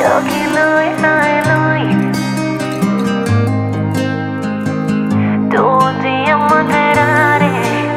ochii lui, ai lui. Două diamante rare.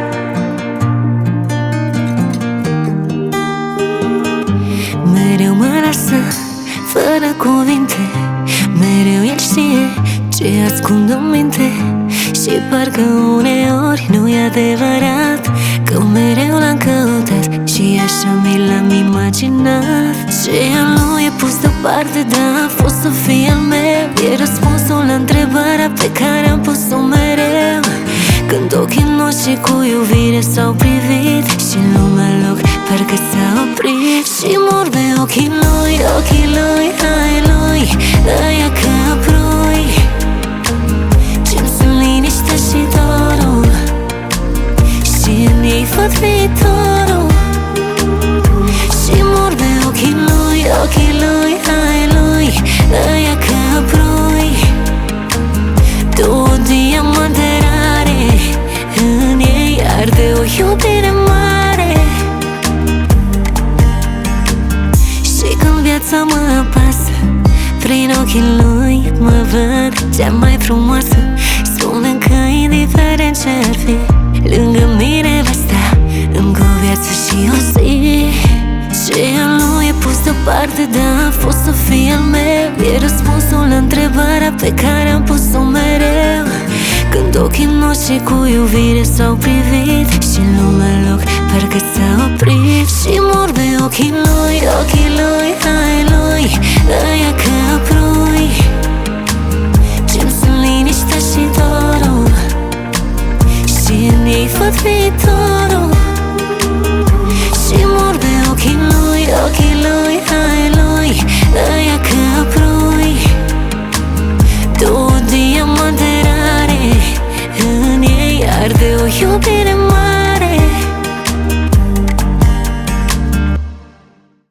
Mereu mă lasă fără cuvinte, mereu el știe ce ascund în minte. Și parcă uneori nu-i adevărat că mereu l-am căutat și așa mi l-am imaginat. Și el nu e pus deoparte, dar a fost să fie al meu. E răspunsul la întrebarea pe care am pus-o mereu. Când ochii noștri cu iubire s-au privit și lumea în loc parcă s-a oprit. Și mor de ochii lui, ai lui, ăia ca prui ce-mi sunt liniștea și dorul și în ei văd viitorul. Și mor de ochii lui, ai lui, ăia ca prui, două diamante rare. În ei arde o iubire mare. Și când viața mă apasă, prin ochii lui mă văd cea mai frumoasă. Spune-mi că indiferent ce-ar fi, lângă mine va sta încă o viață și o zi. Și el nu e pus deoparte, dar a fost să fie al meu. E răspunsul la întrebarea pe care am pus-o mereu. Când ochii noștri cu iubire s-au privit și lumea în loc parcă s-a oprit. Și mor de ochii lui, ai lui, ăia ca prui ce-mi sunt liniștea și dorul și în ei văd viitorul. Și mor de ochii lui, ai lui, ăia ca prui, două diamante rare. În ei arde o iubire